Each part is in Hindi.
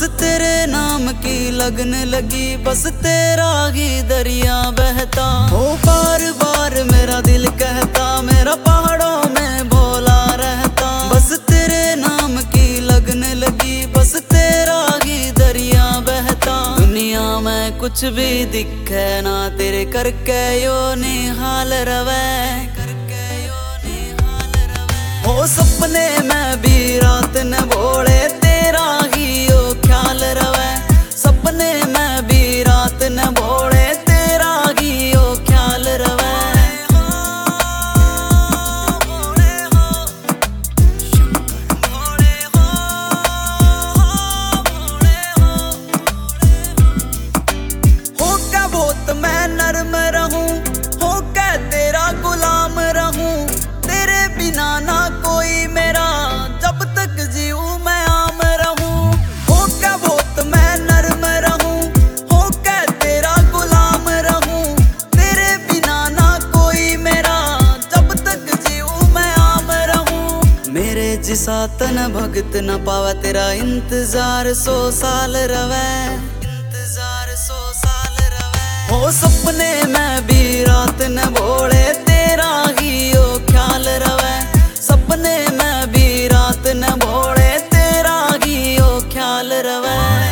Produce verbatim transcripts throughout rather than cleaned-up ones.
तेरे नाम की लगन लगी, बस तेरा ही दरिया बहता हो। बार बार मेरा दिल कहता, मेरा पहाड़ों में भोला रहता। बस तेरे नाम की लगन लगी, बस तेरा ही दरिया बहता। दुनिया में कुछ भी दिखे ना, तेरे करके यो निहाल रवे। हो सपने में भी रात न बोले, तेरा ही यो ख्याल रवे। सपने में भी रात न बोले, तेरा ही यो ख्याल रवे। हो क्या बहुत मैं नरम रहूं, हो क्या तेरा गुलाम रहूं। तेरे बिना ना कोई मेरा, जब तक जीऊं मैं आम रहूं। हो क्या बहुत मैं नरम रहूं, हो क्या तेरा गुलाम रहूं। तेरे बिना ना कोई मेरा, जब तक जीऊं मैं आम रहूं। मेरे जिसा तन भगत न पावे, तेरा इंतजार सौ साल रवे। इंतजार सौ साल रवे। हो सपने में भी रात न बोले, तेरा ही यो ख्याल रवे। सपने में भी रात न बोले, तेरा ही यो ख्याल रवे।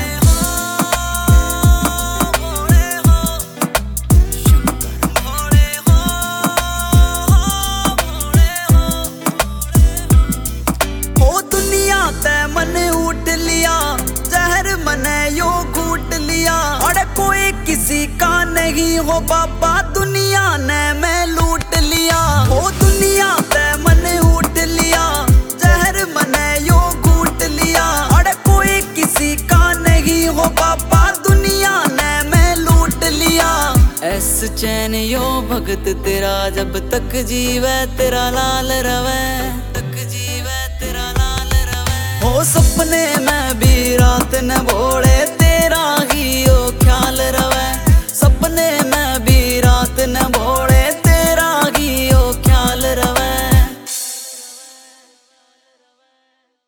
हो दुनिया ते मन उठ लिया, जहर मने यो घूट लिया। अरे कोई किसी का नहीं हो बाबा, दुनिया ने मैं लूट लिया। हो दुनिया ते मन उठ लिया, जहर मने यो घूट लिया। अरे कोई किसी का नहीं हो बाबा, दुनिया ने मैं लूट लिया। ऐस चैन यो भगत तेरा, जब तक जीवे तेरा लाल रवे। तक जीवे तेरा लाल रवे। हो सपने में भी रात न बोले,